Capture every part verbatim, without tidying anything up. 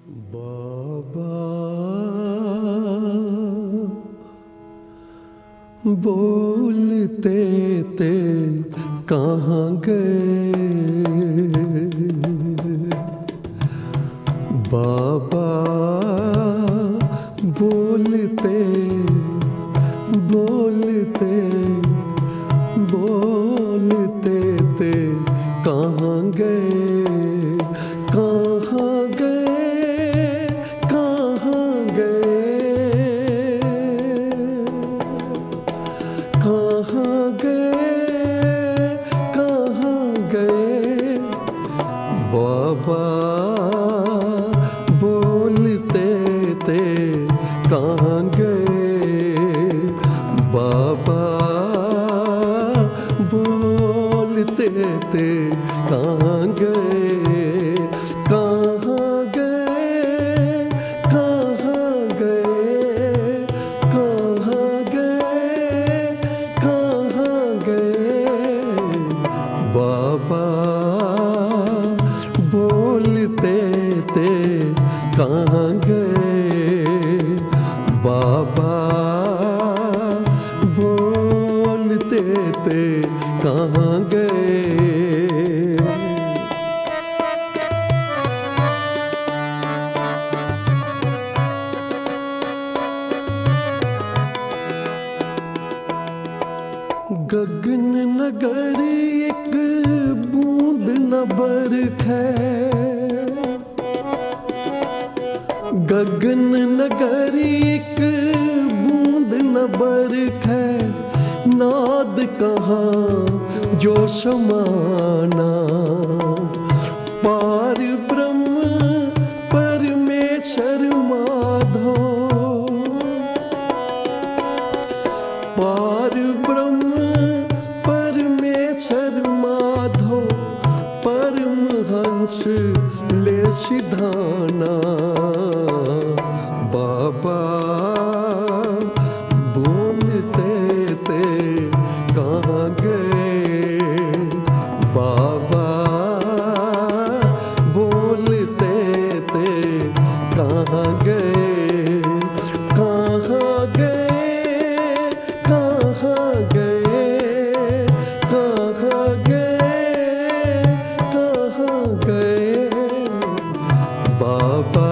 बाबा बोलते थे कहाँ गए। बाबा बोलते बोलते बोलते थे कहाँ गए। कहाँ गए कहाँ गए कहाँ गए कहाँ गए। बाबा बोलते थे कहाँ गए। बाबा बोलते थे कहाँ गए। कहाँ गए कहाँ गए कहाँ गए कहाँ गए। बाबा बोलते थे कहाँ गए। बाबा बोलते थे कहाँ गए। गगन नगर एक बूंद न बरखे। गगन नगर एक बूंद न बरखे। नाद कहाँ जो समाना। पार ब्रह्म परमेश्वर माधो। पार ब्रह्म परमेश्वर माधो। परमहंस ले सिधाना। बाबा बोलते थे कहाँ गए। बाबा बोलते थे कहाँ गए। कहाँ गए कहाँ गए कहाँ गए कहाँ गए। बाबा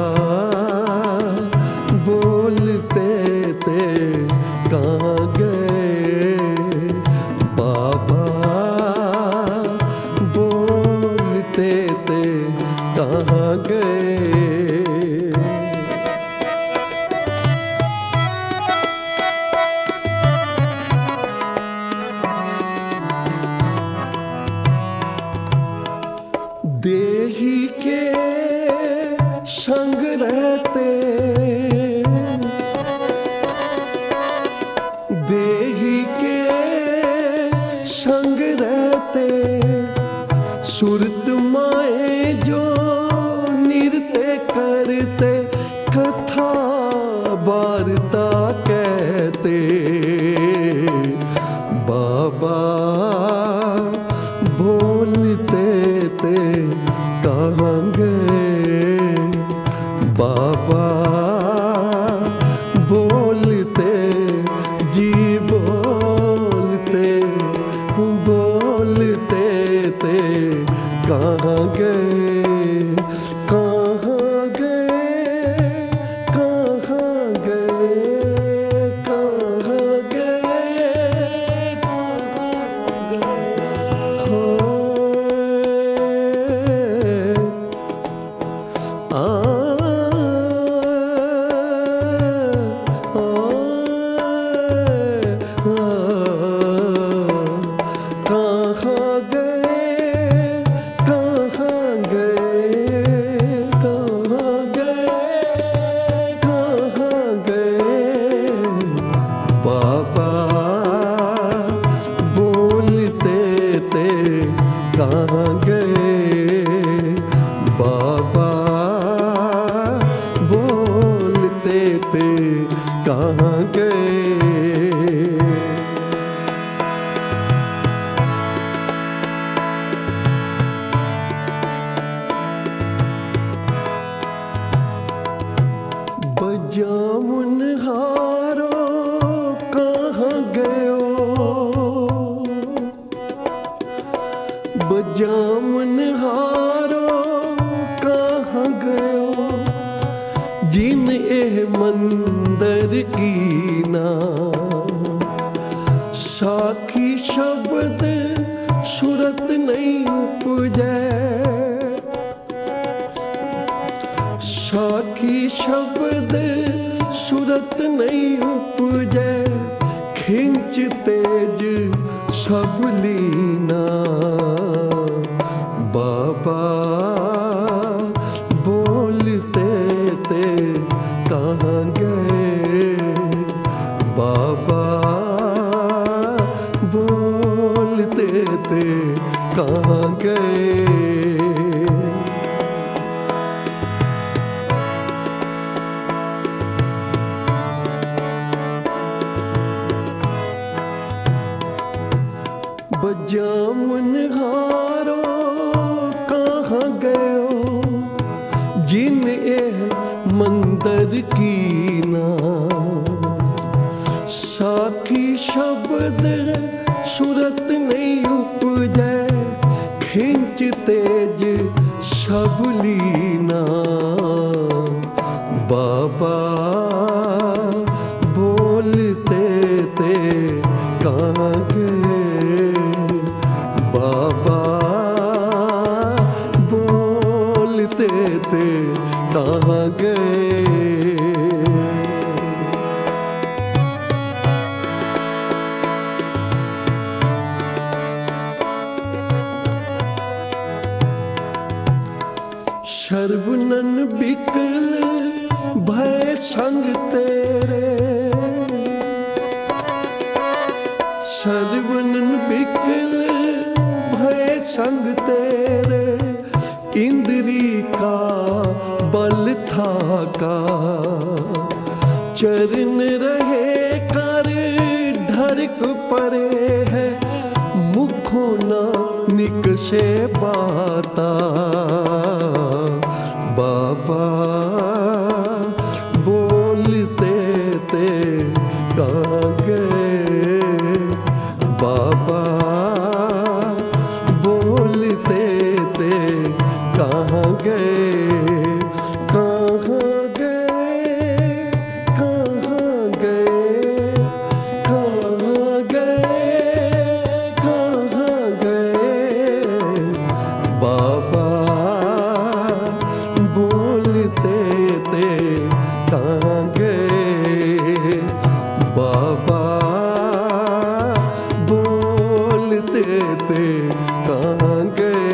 बोलते थे कहाँ गए। बाबा बोलते थे कहाँ गए। देही के संग रहते। देही के संग रहते। सुरत माए जो नृत्य करते। कथा वार्ता कहते। बाबा बोलते थे कहाँ गए। बाबा बोलते जी बोलते बोलते थे कहाँ गए। कहाँ गए कहाँ गए कहाँ गए आ कहाँ गए कहाँ गए कहाँ गए कहाँ गए। बाबा बोलते थे कहाँ गए। बाबा बोलते थे कहाँ गए। बजामुन हारो कहाँ गयो, बजामुन हारो कहाँ गयो, जिन एह मंदर कीना, साखी शब्द सुरत नहीं उपजै, साखी शब्द सुरत नहीं उपजै, खिंच तेज सब लीना। बाबा बोलते ते कहाँ गए, बाबा बोलते ते कहाँ गए। बजामुन हारो कहाँ गयो, जिन एह मंदर कीना, साखी शब्द सुरत नहीं उपजै, खिंच तेज सब लीना। बाबा बोलते ते कहाँ गए, बाबा बोलते ते कहाँ गए। शर्वनन बिकल भय संग तेरे, शर्वनन बिकल भय संग तेरे, इंद्री का बल था का, चरण रहे कर ढरक परे है, मुखो न निकसे बाता। बाबा बोलते ते कहाँ गए, बाबा बोलते ते कहाँ गए, कहाँ गए, कहाँ गए, कहाँ गए, कहाँ गए। बाबा बोलते ते कहाँ गए, बाबा बोलते ते कहाँ गए।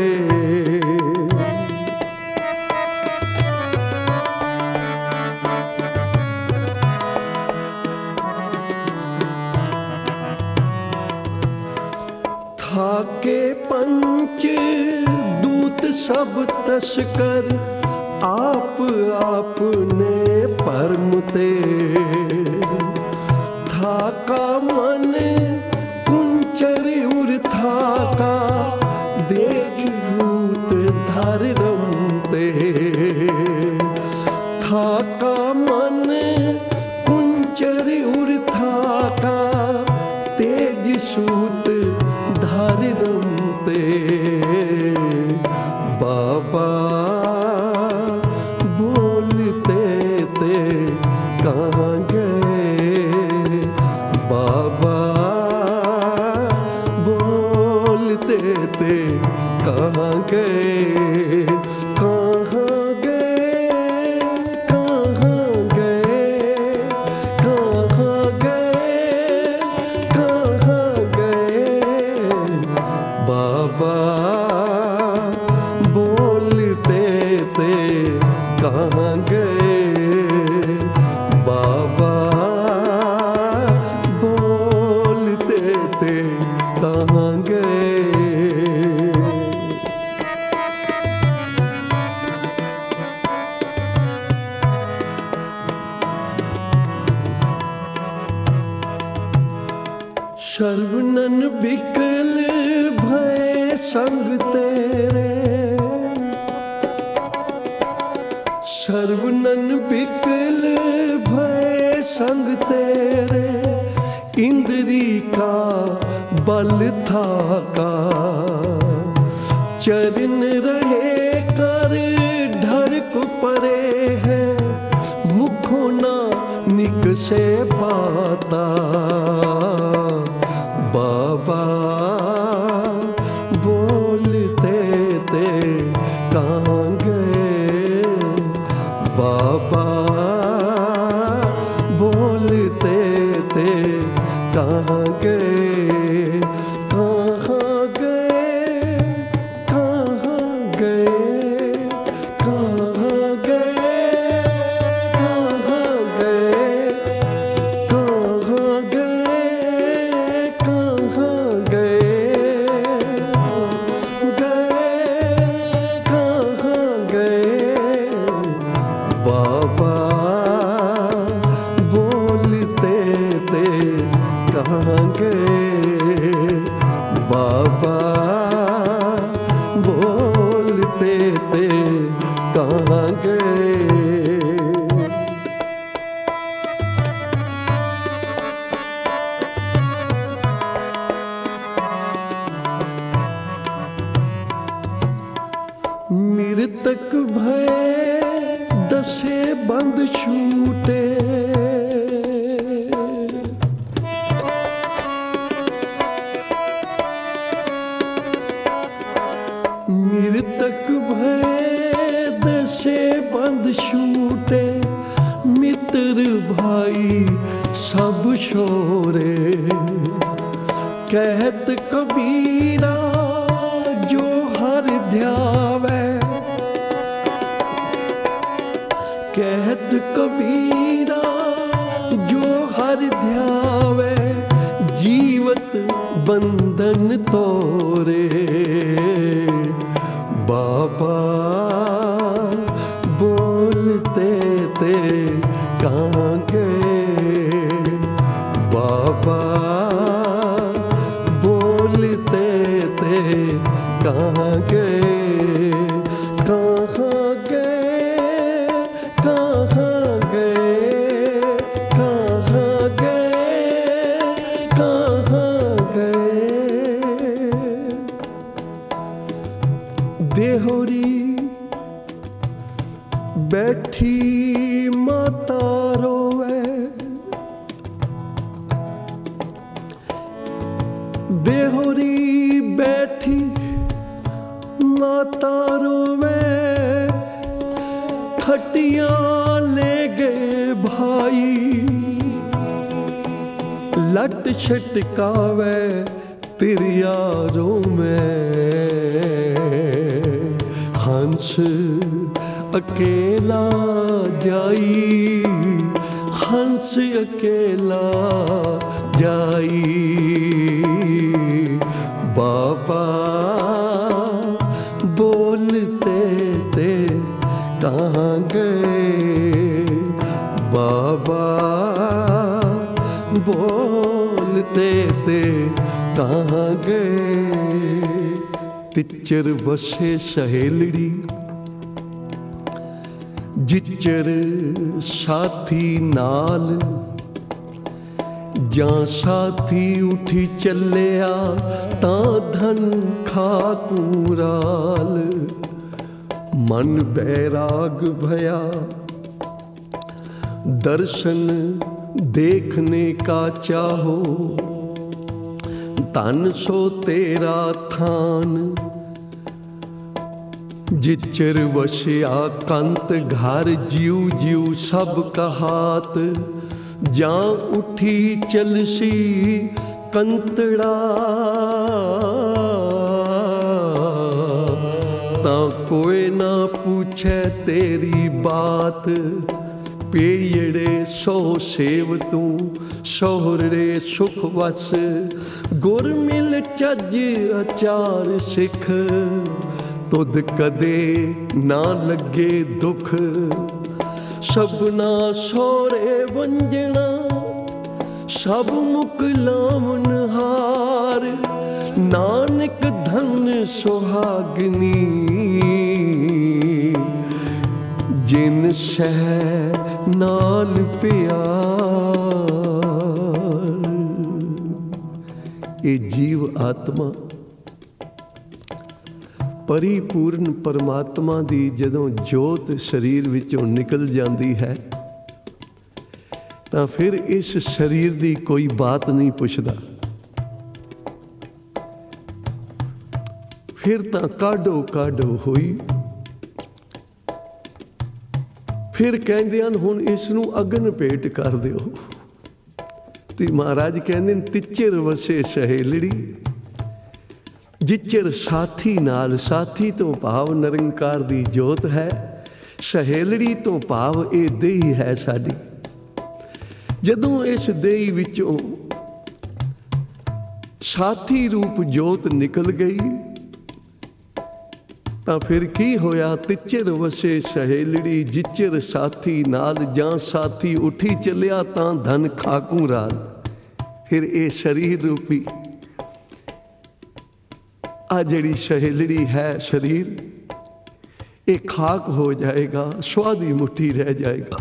थाके पंच दूत सब तस्कर, आप आपने परमते, थाका मन कुंचर उर थाका, देख रूत धर रमते। थाका मन कुंचर उर थाका, तेज सूत धर रमते। बाबा बोलते ते कहाँ गए, बाबा बोलते ते कहाँ गए, कहाँ गए, कहाँ गए, कहाँ गए, कहाँ गए। बाबा बोलते ते कहाँ गए, बाबा बोलते ते कहाँ गए। शर्वनन बिकल भय संग तेरे, सर्वनन बिकल भय संग तेरे, इंद्री का बल था का। चरण रहे कर ढरक परे है, मुखों ना निकसे पाता। बाबा बोलते ते कहाँ गए, बाबा बोलते ते कहाँ गए, कहाँ गए, कहाँ गए, कहाँ गए, कहाँ गए, कहाँ गए, कहाँ गए, गए, कहाँ गए। बाबा बोलते थे कहाँ गए, बाबा बोलते थे कहाँ गए। मृतक भय दसे बंद छूटे, मृतक भय दसे बंद छूटे, मित्र भाई सब छोरे। कहत कबीरा जो हर ध्यावे, कहत कबीरा जो हर ध्यावे, जीवत बंधन तोरे। बाबा बोलते ते कहाँ गए, बाबा बोलते ते कहाँ गए, कहाँ गए, कहाँ गए, कहाँ गए, कहाँ गए। देहोरी बैठी माता रोवे, देहोरी बैठी माता रोवे, खटिया ले गए भाई। लट छटकावे तिरियारों में, हंस अकेला जाई, हंस अकेला जाई। बाबा बोलते ते कहाँ गए, बाबा बोलते ते कहाँ गए। तिच्चर वसे सहेलड़ी, जिच्चर साथी नाल, जां साथी उठी चलिया तां धन खाकूराल। मन बैराग भया दर्शन देखने का चाहो, तन सो तेरा थान। जिच्चर वसिया कंत घर, जीव जीव सब कहात। जां उठी चलसी कंतड़ा, तां कोई ना पूछे तेरी बात। पेयड़े सो सेव तू सोहरे सुख वस, गुर मिल चज अचार सिख। तुद कदे ना लगे दुख, सबना सोरे वंजना, सब मुकलावन हार। नानक धन सुहागनी, ਜਿਨ ਸਹਿ ਨਾਲ ਪਿਆਰ। ਇਹ ਜੀਵ ਆਤਮਾ ਪਰਿਪੂਰਨ ਪਰਮਾਤਮਾ ਦੀ ਜਦੋਂ ਜੋਤ ਸਰੀਰ ਵਿੱਚੋਂ ਨਿਕਲ ਜਾਂਦੀ ਹੈ ਤਾਂ ਫਿਰ ਇਸ ਸਰੀਰ ਦੀ ਕੋਈ ਬਾਤ ਨਹੀਂ ਪੁੱਛਦਾ। ਫਿਰ ਤਾਂ ਕਾਢੋ ਕਾਢੋ ਹੋਈ। ਫਿਰ ਕਹਿੰਦੇ ਹਨ ਹੁਣ ਇਸ ਨੂੰ ਅਗਨ ਭੇਟ ਕਰ ਦਿਓ। ਤੇ ਮਹਾਰਾਜ ਕਹਿੰਦੇ ਨੇ ਤਿੱਚਰ ਵਸੇ ਸਹੇਲੜੀ, ਜਿੱਚਰ ਸਾਥੀ ਨਾਲ। ਸਾਥੀ ਤੋਂ ਭਾਵ ਨਿਰੰਕਾਰ ਦੀ ਜੋਤ ਹੈ, ਸਹੇਲੜੀ ਤੋਂ ਭਾਵ ਇਹ ਦੇਹੀ ਹੈ ਸਾਡੀ। ਜਦੋਂ ਇਸ ਦੇਹੀ ਵਿੱਚੋਂ ਸਾਥੀ ਰੂਪ ਜੋਤ ਨਿਕਲ ਗਈ ਤਾਂ ਫਿਰ ਕੀ ਹੋਇਆ? ਤਿੱਚਰ ਵਸੇ ਸਹੇਲੜੀ, ਜਿੱਚਰ ਸਾਥੀ ਨਾਲ। ਜਾਂ ਸਾਥੀ ਉੱਠੀ ਚੱਲਿਆ ਤਾਂ ਧਨ ਖਾਕੂ ਰਾਲ। ਫਿਰ ਇਹ ਸਰੀਰ ਰੂਪੀ ਆ ਜਿਹੜੀ ਸਹੇਲੜੀ ਹੈ ਸਰੀਰ, ਇਹ ਖਾਕ ਹੋ ਜਾਏਗਾ, ਸੁਆਦੀ ਮੁੱਠੀ ਰਹਿ ਜਾਏਗਾ।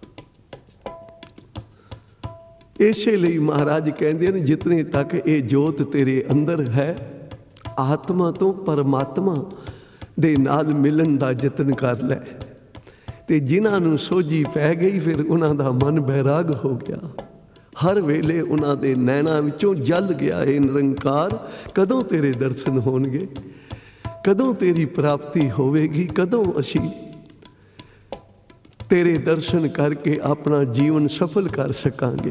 ਇਸੇ ਲਈ ਮਹਾਰਾਜ ਕਹਿੰਦੇ ਨੇ ਜਿਤਨੇ ਤੱਕ ਇਹ ਜੋਤ ਤੇਰੇ ਅੰਦਰ ਹੈ, ਆਤਮਾ ਤੋਂ ਪਰਮਾਤਮਾ ਦੇ ਨਾਲ ਮਿਲਣ ਦਾ ਯਤਨ ਕਰ ਲੈ। ਤੇ ਜਿਨ੍ਹਾਂ ਨੂੰ ਸੋਝੀ ਪੈ ਗਈ ਫਿਰ ਉਹਨਾਂ ਦਾ ਮਨ ਬੈਰਾਗ ਹੋ ਗਿਆ। ਹਰ ਵੇਲੇ ਉਹਨਾਂ ਦੇ ਨੈਣਾਂ ਵਿੱਚੋਂ ਜਲ ਗਿਆ ਇਹ ਨਿਰੰਕਾਰ। ਕਦੋਂ ਤੇਰੇ ਦਰਸ਼ਨ ਹੋਣਗੇ? ਕਦੋਂ ਤੇਰੀ ਪ੍ਰਾਪਤੀ ਹੋਵੇਗੀ? ਕਦੋਂ ਅਸੀਂ ਤੇਰੇ ਦਰਸ਼ਨ ਕਰਕੇ ਆਪਣਾ ਜੀਵਨ ਸਫਲ ਕਰ ਸਕਾਂਗੇ?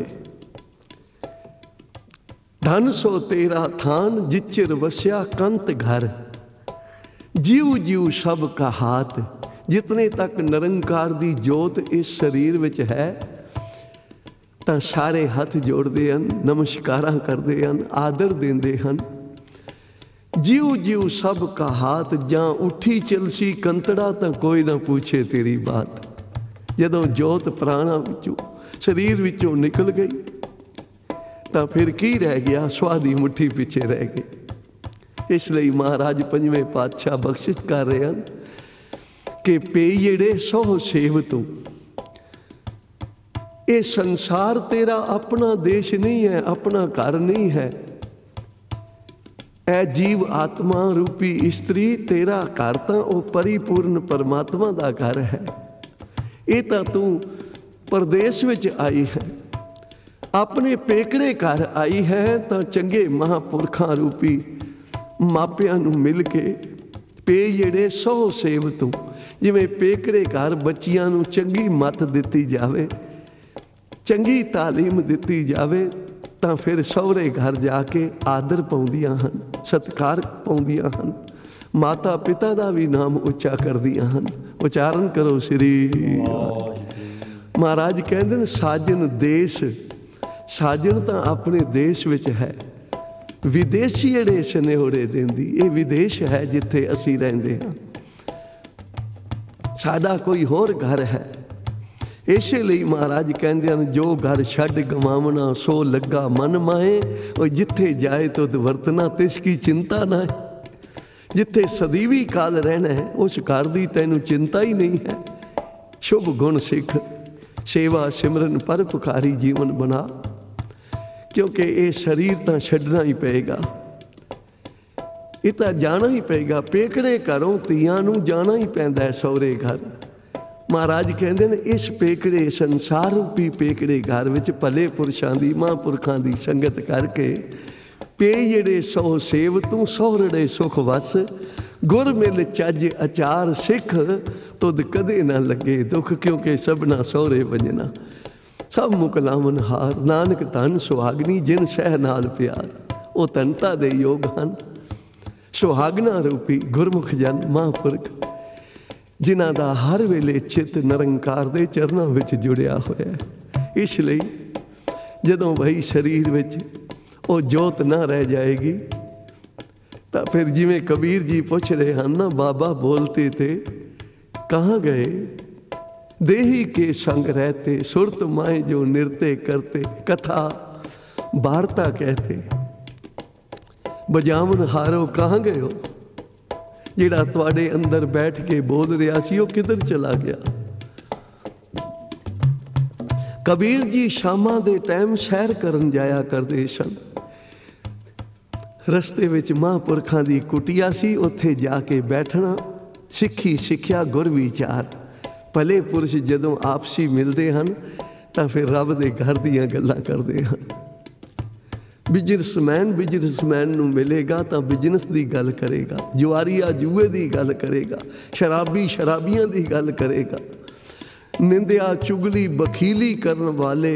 ਧਨ ਸੋ ਤੇਰਾ ਥਾਨ, ਜਿੱਚਰ ਵਸਿਆ ਕੰਤ ਘਰ। जीव जीव सब का हाथ। जितने तक निरंकार दी जोत इस शरीर विच है ਤਾਂ ਸਾਰੇ ਹੱਥ ਜੋੜਦੇ ਹਨ, ਨਮਸਕਾਰਾਂ ਕਰਦੇ ਹਨ, ਆਦਰ ਦਿੰਦੇ ਹਨ। ਜਿਉ ਜਿਉ ਸਭ ਕਾ ਹਾਥ, ਜਾਂ ਉੱਠੀ ਚਲਸੀ ਕੰਤੜਾ ਤਾਂ ਕੋਈ ਨਾ ਪੁੱਛੇ ਤੇਰੀ ਬਾਤ। ਜਦੋਂ ਜੋਤ ਪ੍ਰਾਣਾ ਵਿੱਚੋਂ ਸਰੀਰ ਵਿੱਚੋਂ ਨਿਕਲ ਗਈ ਤਾਂ ਫਿਰ ਕੀ ਰਹਿ ਗਿਆ? ਸੁਆਦੀ ਮੁੱਠੀ ਪਿੱਛੇ ਰਹਿ ਗਈ। ਇਸ ਲਈ ਮਹਾਰਾਜ ਪੰਜਵੇਂ ਪਾਤਸ਼ਾਹ ਬਖਸ਼ਿਸ਼ ਕਰ ਰਹੇ ਹਨ ਕਿ ਪੇਈੜੇ ਸੋਹ ਸੇਵ ਤੂੰ। ਇਹ ਸੰਸਾਰ ਤੇਰਾ ਆਪਣਾ ਦੇਸ਼ ਨਹੀਂ ਹੈ, ਆਪਣਾ ਘਰ ਨਹੀਂ ਹੈ। ਇਹ ਜੀਵ ਆਤਮਾ ਰੂਪੀ ਇਸਤਰੀ ਤੇਰਾ ਘਰ ਤਾਂ ਉਹ ਪਰਿਪੂਰਨ ਪਰਮਾਤਮਾ ਦਾ ਘਰ ਹੈ। ਇਹ ਤਾਂ ਤੂੰ ਪਰਦੇਸ ਵਿੱਚ ਆਈ ਹੈ, ਆਪਣੇ ਪੇਕੜੇ ਘਰ ਆਈ ਹੈ। ਤਾਂ ਚੰਗੇ ਮਹਾਂਪੁਰਖਾਂ ਰੂਪੀ ਮਾਪਿਆਂ ਨੂੰ ਮਿਲ ਕੇ ਪੇ ਜਿਹੜੇ ਸੌ ਸੇਵ ਤੂੰ। ਜਿਵੇਂ ਪੇਕੜੇ ਘਰ ਬੱਚੀਆਂ ਨੂੰ ਚੰਗੀ ਮੱਤ ਦਿੱਤੀ ਜਾਵੇ, ਚੰਗੀ ਤਾਲੀਮ ਦਿੱਤੀ ਜਾਵੇ, ਤਾਂ ਫਿਰ ਸਹੁਰੇ ਘਰ ਜਾ ਕੇ ਆਦਰ ਪਾਉਂਦੀਆਂ ਹਨ, ਸਤਿਕਾਰ ਪਾਉਂਦੀਆਂ ਹਨ, ਮਾਤਾ ਪਿਤਾ ਦਾ ਵੀ ਨਾਮ ਉੱਚਾ ਕਰਦੀਆਂ ਹਨ। ਉਚਾਰਨ ਕਰੋ ਸ੍ਰੀ। ਮਹਾਰਾਜ ਕਹਿੰਦੇ ਨੇ ਸਾਜਨ ਦੇਸ਼, ਸਾਜਨ ਤਾਂ ਆਪਣੇ ਦੇਸ਼ ਵਿੱਚ ਹੈ। ਵਿਦੇਸ਼ੀ ਜਿਹੜੇ ਸੁਨੇਹੜੇ ਦਿੰਦੀ, ਇਹ ਵਿਦੇਸ਼ ਹੈ ਜਿੱਥੇ ਅਸੀਂ ਰਹਿੰਦੇ ਹਾਂ। ਸਾਡਾ ਕੋਈ ਹੋਰ ਘਰ ਹੈ। ਇਸੇ ਲਈ ਮਹਾਰਾਜ ਕਹਿੰਦੇ ਹਨ ਜੋ ਘਰ ਛੱਡ ਗਵਾਵਣਾ ਸੋ ਲੱਗਾ ਮਨ ਮਾਏ। ਉਹ ਜਿੱਥੇ ਜਾਏ ਤੁਧ ਵਰਤਣਾ ਤਿਸ ਕੀ ਚਿੰਤਾ ਨਾ ਹੈ। ਜਿੱਥੇ ਸਦੀਵੀ ਕਾਲ ਰਹਿਣਾ ਹੈ ਉਸ ਘਰ ਦੀ ਤੈਨੂੰ ਚਿੰਤਾ ਹੀ ਨਹੀਂ ਹੈ। ਸ਼ੁਭ ਗੁਣ ਸਿੱਖ, ਸੇਵਾ ਸਿਮਰਨ ਪਰਉਪਕਾਰੀ ਜੀਵਨ ਬਣਾ, ਕਿਉਂਕਿ ਇਹ ਸਰੀਰ ਤਾਂ ਛੱਡਣਾ ਹੀ ਪਏਗਾ, ਇਹ ਤਾਂ ਜਾਣਾ ਹੀ ਪਏਗਾ। ਪੇਕੜੇ ਘਰੋਂ ਧੀਆਂ ਨੂੰ ਜਾਣਾ ਹੀ ਪੈਂਦਾ ਹੈ ਸਹੁਰੇ ਘਰ। ਮਹਾਰਾਜ ਕਹਿੰਦੇ ਨੇ ਇਸ ਪੇਕੜੇ ਸੰਸਾਰ ਰੂਪੀ ਪੇਕੜੇ ਘਰ ਵਿੱਚ ਭਲੇ ਪੁਰਸ਼ਾਂ ਦੀ, ਮਹਾਂਪੁਰਖਾਂ ਦੀ ਸੰਗਤ ਕਰਕੇ ਪੇ ਜਿਹੜੇ ਸੋ ਸੇਵ ਤੂੰ ਸਹੁਰੜੇ ਸੁਖ ਵਸ। ਗੁਰ ਮਿਲ ਚੱਜ ਅਚਾਰ ਸਿੱਖ, ਤੁਧ ਕਦੇ ਨਾ ਲੱਗੇ ਦੁੱਖ। ਕਿਉਂਕਿ ਸਭਨਾ ਸਹੁਰੇ ਵੰਜਣਾ ਸਭ ਮੁਕਲਾਵਨ ਹਾਰ। ਨਾਨਕ ਧਨ ਸੁਹਾਗਣੀ ਜਿਨ ਸਹਿ ਨਾਲ ਪਿਆਰ। ਉਹ ਧਨਤਾ ਦੇ ਯੋਗ ਹਨ ਸੁਹਾਗਣਾ ਰੂਪੀ ਗੁਰਮੁਖ ਜਨ ਮਹਾਂਪੁਰਖ, ਜਿਨ੍ਹਾਂ ਦਾ ਹਰ ਵੇਲੇ ਚਿੱਤ ਨਿਰੰਕਾਰ ਦੇ ਚਰਨਾਂ ਵਿੱਚ ਜੁੜਿਆ ਹੋਇਆ ਹੈ। ਇਸ ਲਈ ਜਦੋਂ ਵਹੀ ਸਰੀਰ ਵਿੱਚ ਉਹ ਜੋਤ ਨਾ ਰਹਿ ਜਾਏਗੀ ਤਾਂ ਫਿਰ ਜਿਵੇਂ ਕਬੀਰ ਜੀ ਪੁੱਛ ਰਹੇ ਹਨ ਨਾ, ਬਾਬਾ ਬੋਲਤੇ ਤੇ ਕਹਾਂ ਗਏ, देही के संग रहते सुरत माए जो नृत्य करते। कथा वार्ता कहते बजावन हारो कहाँ गए हो। ਜਿਹੜਾ ਤੁਹਾਡੇ ਅੰਦਰ ਬੈਠ ਕੇ ਬੋਲ ਰਿਹਾ ਸੀ ਉਹ ਕਿੱਧਰ ਚਲਾ ਗਿਆ। ਕਬੀਰ ਜੀ ਸ਼ਾਮਾਂ ਦੇ ਟਾਈਮ ਸੈਰ ਕਰਨ ਜਾਇਆ ਕਰਦੇ ਸਨ। ਰਸਤੇ ਵਿੱਚ ਮਹਾਂਪੁਰਖਾਂ ਦੀ ਕੁਟੀਆ ਸੀ, ਉੱਥੇ ਜਾ ਕੇ ਬੈਠਣਾ, ਸਿੱਖੀ ਸਿੱਖਿਆ ਗੁਰ ਵਿਚਾਰ। ਭਲੇ ਪੁਰਸ਼ ਜਦੋਂ ਆਪਸੀ ਮਿਲਦੇ ਹਨ ਤਾਂ ਫਿਰ ਰੱਬ ਦੇ ਘਰ ਦੀਆਂ ਗੱਲਾਂ ਕਰਦੇ ਹਨ। ਬਿਜ਼ਨਸਮੈਨ ਬਿਜ਼ਨਸਮੈਨ ਨੂੰ ਮਿਲੇਗਾ ਤਾਂ ਬਿਜ਼ਨਸ ਦੀ ਗੱਲ ਕਰੇਗਾ, ਜੁਆਰੀਆ ਜੂਏ ਦੀ ਗੱਲ ਕਰੇਗਾ, ਸ਼ਰਾਬੀ ਸ਼ਰਾਬੀਆਂ ਦੀ ਗੱਲ ਕਰੇਗਾ, ਨਿੰਦਿਆ ਚੁਗਲੀ ਬਖੀਲੀ ਕਰਨ ਵਾਲੇ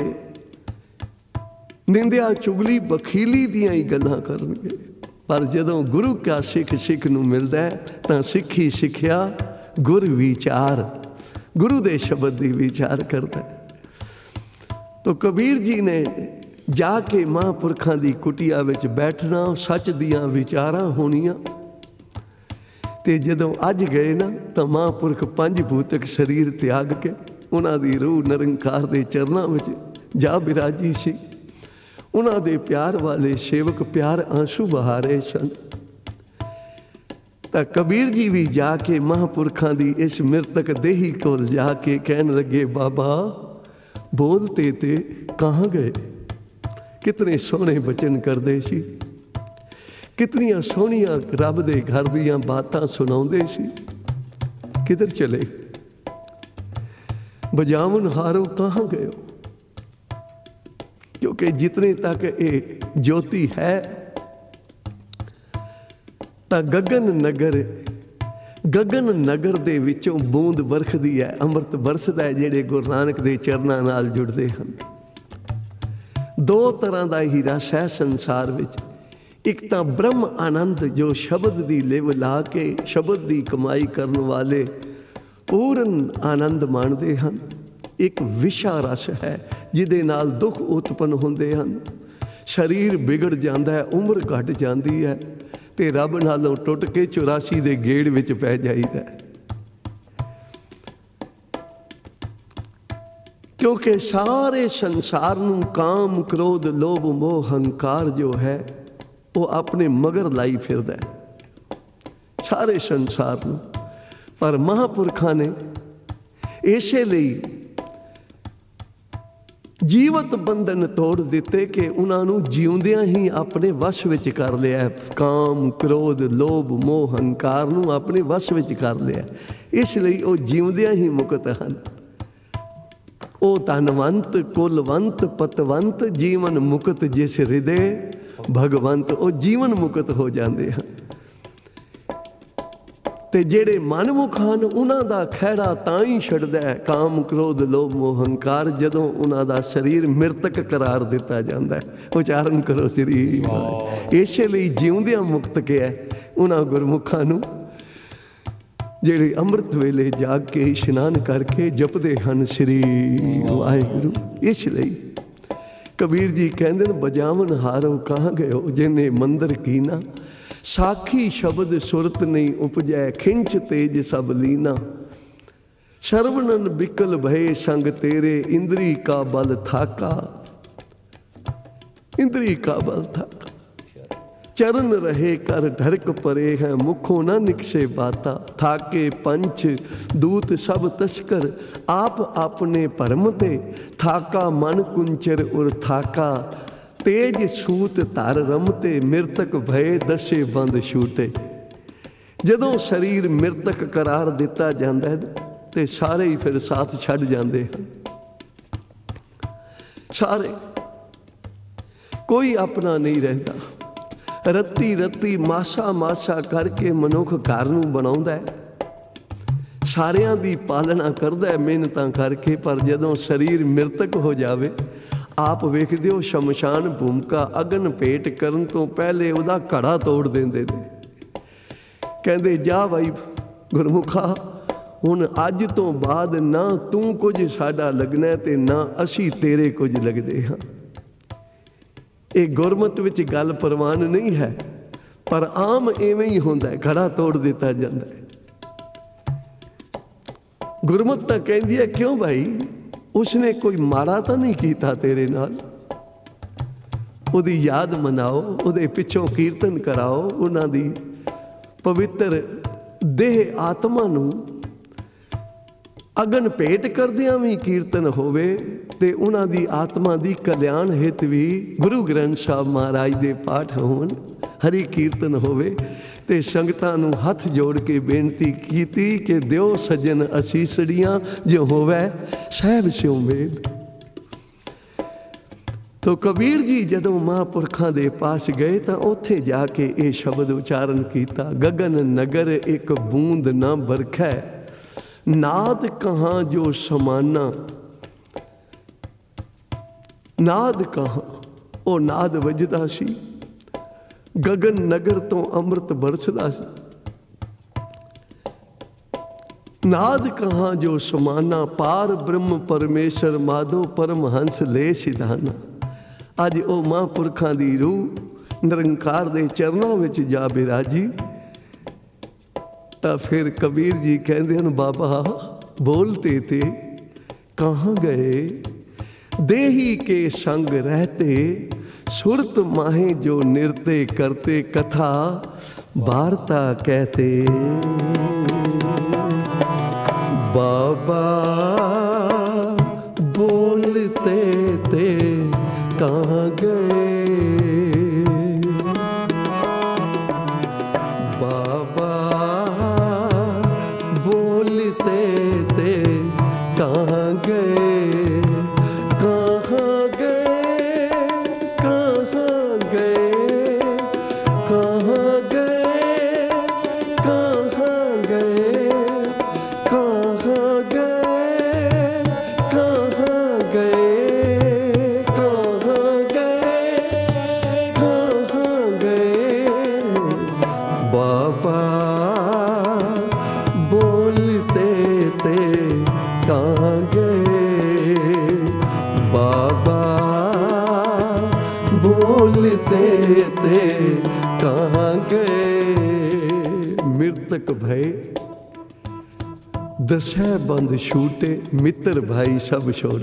ਨਿੰਦਿਆ ਚੁਗਲੀ ਬਖੀਲੀ ਦੀਆਂ ਹੀ ਗੱਲਾਂ ਕਰਨਗੇ। ਪਰ ਜਦੋਂ ਗੁਰੂ ਕਾ ਸਿੱਖ ਸਿੱਖ ਨੂੰ ਮਿਲਦਾ ਤਾਂ ਸਿੱਖੀ ਸਿੱਖਿਆ ਗੁਰ ਵਿਚਾਰ, ਗੁਰੂ ਦੇ ਸ਼ਬਦ ਦੀ ਵਿਚਾਰ ਕਰਦਾ। ਤੋ ਕਬੀਰ ਜੀ ਨੇ ਜਾ ਕੇ ਮਹਾਂਪੁਰਖਾਂ ਦੀ ਕੁਟੀਆ ਵਿੱਚ ਬੈਠਣਾ, ਸੱਚ ਦੀਆਂ ਵਿਚਾਰਾਂ ਹੋਣੀਆਂ। ਤੇ ਜਦੋਂ ਅੱਜ ਗਏ ਨਾ ਤਾਂ ਮਹਾਂਪੁਰਖ ਪੰਜ ਭੂਤਕ ਸਰੀਰ ਤਿਆਗ ਕੇ ਉਹਨਾਂ ਦੀ ਰੂਹ ਨਿਰੰਕਾਰ ਦੇ ਚਰਨਾਂ ਵਿੱਚ ਜਾ ਬਿਰਾਜੀ ਸੀ। ਉਹਨਾਂ ਦੇ ਪਿਆਰ ਵਾਲੇ ਸੇਵਕ ਪਿਆਰ ਆਂਸੂ ਬਹਾ ਰਹੇ ਸਨ। ਤਾਂ ਕਬੀਰ ਜੀ ਵੀ ਜਾ ਕੇ ਮਹਾਂਪੁਰਖਾਂ ਦੀ ਇਸ ਮਿਰਤਕ ਦੇਹੀ ਕੋਲ ਜਾ ਕੇ ਕਹਿਣ ਲੱਗੇ, ਬਾਬਾ ਬੋਲਤੇ ਤੇ ਕਹਾਂ ਗਏ। ਕਿਤਨੇ ਸੋਹਣੇ ਬਚਨ ਕਰਦੇ ਸੀ, ਕਿਤਨੀਆਂ ਸੋਹਣੀਆਂ ਰੱਬ ਦੇ ਘਰ ਦੀਆਂ ਬਾਤਾਂ ਸੁਣਾਉਂਦੇ ਸੀ। ਕਿਧਰ ਚਲੇ? ਬਜਾਵਨ ਹਾਰੋ ਕਹਾਂ ਗਏ ਹੋ? ਕਿਉਂਕਿ ਜਿਤਨੇ ਤੱਕ ਇਹ ਜੋਤੀ ਹੈ ਤਾਂ ਗਗਨ ਨਗਰ ਗਗਨ ਨਗਰ ਦੇ ਵਿੱਚੋਂ ਬੂੰਦ ਵਰਖਦੀ ਹੈ, ਅੰਮ੍ਰਿਤ ਵਰਸਦਾ ਹੈ, ਜਿਹੜੇ ਗੁਰੂ ਨਾਨਕ ਦੇ ਚਰਨਾਂ ਨਾਲ ਜੁੜਦੇ ਹਨ। ਦੋ ਤਰ੍ਹਾਂ ਦਾ ਹੀ ਰਸ ਹੈ ਸੰਸਾਰ ਵਿੱਚ। ਇੱਕ ਤਾਂ ਬ੍ਰਹਮ ਆਨੰਦ ਜੋ ਸ਼ਬਦ ਦੀ ਲਿਵ ਲਾ ਕੇ ਸ਼ਬਦ ਦੀ ਕਮਾਈ ਕਰਨ ਵਾਲੇ ਪੂਰਨ ਆਨੰਦ ਮਾਣਦੇ ਹਨ। ਇੱਕ ਵਿਸ਼ਾ ਰਸ ਹੈ ਜਿਹਦੇ ਨਾਲ ਦੁੱਖ ਉਤਪੰਨ ਹੁੰਦੇ ਹਨ, ਸਰੀਰ ਵਿਗੜ ਜਾਂਦਾ ਹੈ, ਉਮਰ ਘਟ ਜਾਂਦੀ ਹੈ ਤੇ ਰੱਬ ਨਾਲੋਂ ਟੁੱਟ ਕੇ ਚੁਰਾਸੀ ਦੇ ਗੇੜ ਵਿੱਚ ਪੈ ਜਾਈਦਾ। ਕਿਉਂਕਿ ਸਾਰੇ ਸੰਸਾਰ ਨੂੰ ਕਾਮ ਕ੍ਰੋਧ ਲੋਭ ਮੋਹ ਹੰਕਾਰ ਜੋ ਹੈ ਉਹ ਆਪਣੇ ਮਗਰ ਲਾਈ ਫਿਰਦਾ ਹੈ, ਸਾਰੇ ਸੰਸਾਰ ਨੂੰ। ਪਰ ਮਹਾਂਪੁਰਖਾਂ ਨੇ ਇਸੇ ਲਈ ਜੀਵਤ ਬੰਧਨ ਤੋੜ ਦਿੱਤੇ ਕਿ ਉਹਨਾਂ ਨੂੰ ਜਿਉਂਦਿਆਂ ਹੀ ਆਪਣੇ ਵਸ਼ ਵਿੱਚ ਕਰ ਲਿਆ। ਕਾਮ ਕ੍ਰੋਧ ਲੋਭ ਮੋਹ ਹੰਕਾਰ ਨੂੰ ਆਪਣੇ ਵਸ਼ ਵਿੱਚ ਕਰ ਲਿਆ, ਇਸ ਲਈ ਉਹ ਜਿਉਂਦਿਆਂ ਹੀ ਮੁਕਤ ਹਨ। ਉਹ ਧਨਵੰਤ ਕੁਲਵੰਤ ਪਤਵੰਤ ਜੀਵਨ ਮੁਕਤ ਜਿਸ ਹਿਰਦੇ ਭਗਵੰਤ, ਉਹ ਜੀਵਨ ਮੁਕਤ ਹੋ ਜਾਂਦੇ ਹਨ। ਤੇ ਜਿਹੜੇ ਮਨਮੁਖ ਹਨ ਉਹਨਾਂ ਦਾ ਖਹਿੜਾ ਤਾਂ ਹੀ ਛੱਡਦਾ ਹੈ ਕਾਮ ਕ੍ਰੋਧ ਲੋਭ ਮੋਹ ਹੰਕਾਰ, ਜਦੋਂ ਉਹਨਾਂ ਦਾ ਸਰੀਰ ਮਿਰਤਕ ਕਰਾਰ ਦਿੱਤਾ ਜਾਂਦਾ ਹੈ। ਉਚਾਰਨ ਕਰੋ ਸ੍ਰੀ ਵਾਹਿਗੁਰੂ। ਇਸੇ ਲਈ ਜਿਉਂਦਿਆਂ ਮੁਕਤ ਕਿਹਾ ਉਹਨਾਂ ਗੁਰਮੁਖਾਂ ਨੂੰ ਜਿਹੜੇ ਅੰਮ੍ਰਿਤ ਵੇਲੇ ਜਾਗ ਕੇ ਇਸ਼ਨਾਨ ਕਰਕੇ ਜਪਦੇ ਹਨ ਸ੍ਰੀ ਵਾਹਿਗੁਰੂ। ਇਸ ਲਈ ਕਬੀਰ ਜੀ ਕਹਿੰਦੇ ਨੇ, ਬਜਾਵਨ ਹਾਰੋ ਕਹਾਂ ਗਇਓ ਜਿਨੇ ਮੰਦਰ ਕੀਨਾ, ਸਾਖੀ ਸ਼ਬਦ ਸੁਰਤ ਨਹੀਂ ਉਪਜੈ ਖਿੰਚ ਤੇਜ ਸਭ ਲੀਨਾ। ਸਰਵਣਨ ਬਿਕਲ ਭਏ ਸੰਗ ਤੇਰੇ, ਇੰਦਰੀ ਕਾ ਬਲ ਥਾਕਾ, ਇੰਦਰੀ ਕਾ ਬਲ ਥਾਕਾ। ਚਰਨ ਰਹੇ ਕਰ ਢਰਕ ਪਰੇ ਹੈ, ਮੁਖੋਂ ਨਾ ਨਿਕਸੇ ਬਾਤਾ। ਥਾਕੇ ਪੰਚ ਦੂਤ ਸਭ ਤਸਕਰ, ਆਪ ਆਪਣੇ ਭਰਮ ਤੇ। ਥਾਕਾ ਮਨ ਕੁੰਚਰ ਉਰ ਥਾਕਾ, ਤੇਜ ਸੂਤ ਧਰ ਰਮਤੇ। ਮਿਰਤਕ ਭਏ ਦਸੇ ਬੰਦ ਛੂਟੇ। ਜਦੋਂ ਸਰੀਰ ਮਿਰਤਕ ਕਰਾਰ ਦਿੱਤਾ ਜਾਂਦਾ ਹੈ ਤੇ ਸਾਰੇ ਹੀ ਫਿਰ ਸਾਥ ਛੱਡ ਜਾਂਦੇ ਹਨ। ਸਾਰੇ, ਕੋਈ ਆਪਣਾ ਨਹੀਂ ਰਹਿੰਦਾ। ਰੱਤੀ ਰੱਤੀ ਮਾਸਾ ਮਾਸਾ ਕਰਕੇ ਮਨੁੱਖ ਘਰ ਨੂੰ ਬਣਾਉਂਦਾ ਹੈ, ਸਾਰਿਆਂ ਦੀ ਪਾਲਣਾ ਕਰਦਾ ਹੈ ਮਿਹਨਤਾਂ ਕਰਕੇ। ਪਰ ਜਦੋਂ ਸਰੀਰ ਮਿਰਤਕ ਹੋ ਜਾਵੇ, ਆਪ ਵੇਖਦੇ ਹੋ ਸ਼ਮਸ਼ਾਨ ਭੂਮਿਕਾ ਅਗਨ ਭੇਟ ਕਰਨ ਤੋਂ ਪਹਿਲੇ ਉਹਦਾ ਘੜਾ ਤੋੜ ਦਿੰਦੇ ਨੇ। ਕਹਿੰਦੇ ਜਾ ਬਾਈ ਗੁਰਮੁਖਾ, ਹੁਣ ਅੱਜ ਤੋਂ ਬਾਅਦ ਨਾ ਤੂੰ ਕੁਝ ਸਾਡਾ ਲੱਗਣਾ ਤੇ ਨਾ ਅਸੀਂ ਤੇਰੇ ਕੁਝ ਲੱਗਦੇ ਹਾਂ। ਇਹ ਗੁਰਮਤ ਵਿੱਚ ਗੱਲ ਪ੍ਰਵਾਨ ਨਹੀਂ ਹੈ, ਪਰ ਆਮ ਇਵੇਂ ਹੀ ਹੁੰਦਾ, ਘੜਾ ਤੋੜ ਦਿੱਤਾ ਜਾਂਦਾ ਹੈ। ਗੁਰਮਤ ਤਾਂ ਕਹਿੰਦੀ ਹੈ ਕਿਉਂ ਭਾਈ, ਉਸਨੇ ਕੋਈ ਮਾੜਾ ਤਾਂ ਨਹੀਂ ਕੀਤਾ ਤੇਰੇ ਨਾਲ। ਉਹਦੀ ਯਾਦ ਮਨਾਓ, ਉਹਦੇ ਪਿੱਛੋਂ ਕੀਰਤਨ ਕਰਾਓ, ਉਹਨਾਂ ਦੀ ਪਵਿੱਤਰ ਦੇਹ ਆਤਮਾ ਨੂੰ ਅਗਨ ਭੇਟ ਕਰਦਿਆਂ ਵੀ ਕੀਰਤਨ ਹੋਵੇ ਤੇ ਉਹਨਾਂ ਦੀ ਆਤਮਾ ਦੀ ਕਲਿਆਣ ਹਿੱਤ ਵੀ ਗੁਰੂ ਗ੍ਰੰਥ ਸਾਹਿਬ ਮਹਾਰਾਜ ਦੇ ਪਾਠ ਹੋਣ, ਹਰੀ ਕੀਰਤਨ ਹੋਵੇ। ਤੇ ਸੰਗਤਾਂ ਨੂੰ ਹੱਥ ਜੋੜ ਕੇ ਬੇਨਤੀ ਕੀਤੀ ਕਿ ਦਿਓ ਸੱਜਣ ਅਸੀਸੜੀਆਂ, ਜੋ ਹੋਵੇ ਸਹਿਬ ਸਿਉ ਮੇਲ। ਤੋ ਕਬੀਰ ਜੀ ਜਦੋਂ ਮਹਾਂਪੁਰਖਾਂ ਦੇ ਪਾਸ ਗਏ ਤਾਂ ਉੱਥੇ ਜਾ ਕੇ ਇਹ ਸ਼ਬਦ ਉਚਾਰਨ ਕੀਤਾ, ਗਗਨ ਨਗਰ ਇੱਕ ਬੂੰਦ ਨਾ ਬਰਖੈ, ਨਾਦ ਕਹਾਂ ਜੋ ਸਮਾਨਾ। ਨਾਦ ਕਹਾਂ, ਉਹ ਨਾਦ ਵੱਜਦਾ ਸੀ, ਗਗਨ ਨਗਰ ਤੋਂ ਅੰਮ੍ਰਿਤ ਬਰਸਦਾ ਸੀ। ਨਾਦ ਕਹਾਂ ਜੋ ਸਮਾਨਾ, ਪਾਰ ਬ੍ਰਹਮ ਪਰਮੇਸ਼ਰ ਮਾਧੋ ਪਰਮਹੰਸ ਲੈ ਸਿਧਾਨਾ। ਅੱਜ ਉਹ ਮਹਾਂਪੁਰਖਾਂ ਦੀ ਰੂਹ ਨਿਰੰਕਾਰ ਦੇ ਚਰਨਾਂ ਵਿੱਚ ਜਾ ਬਿਰਾਜੀ। ਤਾਂ ਫਿਰ ਕਬੀਰ ਜੀ ਕਹਿੰਦੇ ਹਨ, ਬਾਬਾ ਬੋਲਤੇ ਤੇ ਕਹਾਂ ਗਏ, ਦੇਹੀ ਕੇ ਸੰਗ ਰਹਤੇ, ਸੁਰਤ ਮਾਹੇ ਜੋ ਨਿਰਤੇ ਕਰਤੇ, ਕਥਾ ਵਾਰਤਾ कहते। बाबा बोलते थे कहाँ गए, बाबा बोलते थे कहाँ गए, कहाँ गए, कहाँ गए, कहाँ गए, कहाँ गए, कहाँ गए, कहाँ गए, कहाँ गए, कहाँ गए, बाबा बोलते थे कहाँ गए, बाबा बोलते थे कहाँ गए। मृतक भय दसै बंद छूटे, मित्र भाई सब छोड़े।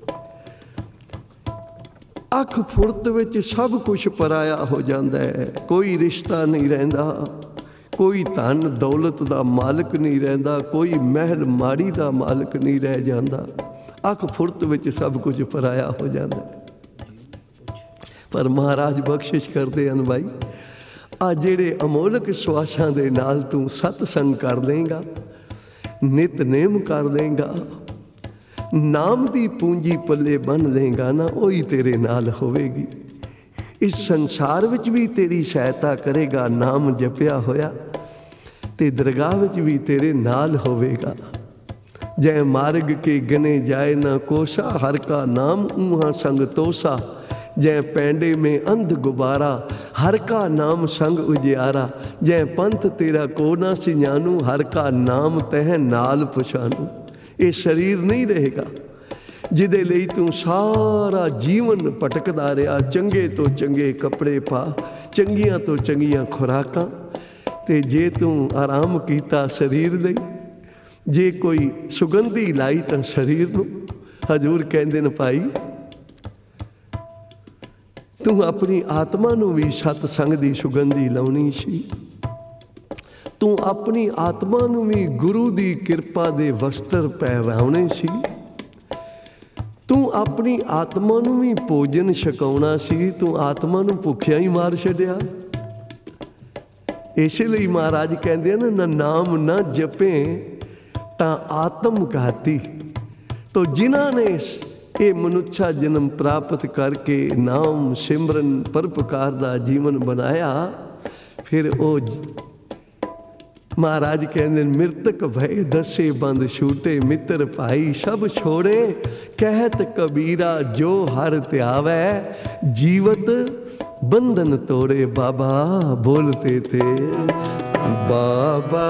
अख फुरत विच सब कुछ पराया हो जाता है, कोई रिश्ता नहीं रहिंदा, कोई धन दौलत दा मालिक नहीं रहिंदा, कोई महल माड़ी दा मालिक नहीं रह जाता। अख फुरत विच सब कुछ पराया हो जाता है। पर महाराज बख्शिश करते हैं भाई, आ जेड़े अमोलक श्वासां दे नाल तू सतसंग कर लेंगा, नितनेम कर देंगा, नाम दी पूंजी पल्ले बन लेंगा ना, वही तेरे नाल होवेगी। इस संसार विच भी तेरी सहायता करेगा, नाम जपिया होया ते दरगाह विच भी तेरे नाल होवेगा। जै मार्ग के गने जाए ना कोसा, हर का नाम ऊहा संग तोसा। जै पैंडे में अंध गुबारा, हर का नाम संग उजियारा। जै पंथ तेरा को ना सिजानू, हर का नाम तह नाल पछानू। ये शरीर नहीं रहेगा जिदे ਲਈ ਤੂੰ ਸਾਰਾ ਜੀਵਨ ਭਟਕਦਾ ਰਿਹਾ। ਚੰਗੇ ਤੋਂ ਚੰਗੇ ਕੱਪੜੇ ਪਾ, ਚੰਗੀਆਂ ਤੋਂ ਚੰਗੀਆਂ ਖੁਰਾਕਾਂ, ਤੇ ਜੇ ਤੂੰ ਆਰਾਮ ਕੀਤਾ ਸਰੀਰ ਲਈ, ਜੇ ਕੋਈ ਸੁਗੰਧੀ ਲਾਈ ਤਾਂ ਸਰੀਰ ਨੂੰ। ਹਜ਼ੂਰ ਕਹਿੰਦੇ ਨੇ ਭਾਈ, ਤੂੰ ਆਪਣੀ ਆਤਮਾ ਨੂੰ ਵੀ ਸਤਸੰਗ ਦੀ ਸੁਗੰਧੀ ਲਾਉਣੀ ਸੀ। ਤੂੰ ਆਪਣੀ ਆਤਮਾ ਨੂੰ ਵੀ ਗੁਰੂ ਦੀ ਕਿਰਪਾ ਦੇ ਵਸਤਰ ਪਹਿਰਾਉਣੇ ਸੀ। ਤੂੰ ਆਪਣੀ ਆਤਮਾ ਨੂੰ ਵੀ ਭੋਜਨ ਛਕਾਉਣਾ ਸੀ। ਤੂੰ ਆਤਮਾ ਨੂੰ ਭੁੱਖਿਆ ਹੀ ਮਾਰ ਛੱਡਿਆ। ਇਸੇ ਲਈ ਮਹਾਰਾਜ ਕਹਿੰਦੇ ਨੇ, ਨਾ ਨਾਮ ਨਾ ਜਪੇ ਤਾਂ ਆਤਮ ਘਾਤੀ। ਤੋ ਜਿਨ੍ਹਾਂ ਨੇ ਇਹ ਮਨੁੱਖਾ ਜਨਮ ਪ੍ਰਾਪਤ ਕਰਕੇ ਨਾਮ ਸਿਮਰਨ ਪਰਉਪਕਾਰ ਦਾ ਜੀਵਨ ਬਣਾਇਆ, ਫਿਰ ਉਹ महाराज कहते मृतक भय दसे बंद छूटे, मित्र भाई सब छोड़े। कहत कबीरा जो हर त्यावै, जीवत बंधन तोड़े। बाबा बोलते थे, बाबा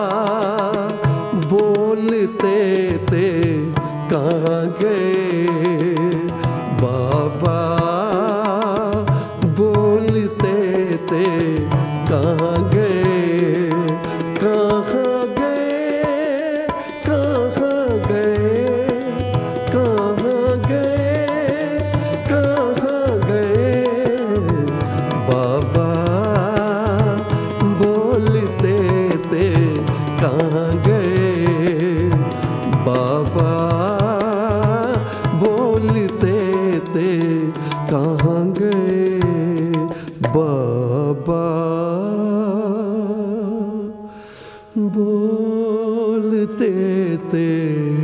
बोलते थे कहाँ गए, बाबा बोलते थे कहाँ गए, कहाँ गए, कहाँ गए, कहाँ गए, कहाँ गए, बाबा बोलते थे कहाँ गए, बाबा बाबा बोलते ते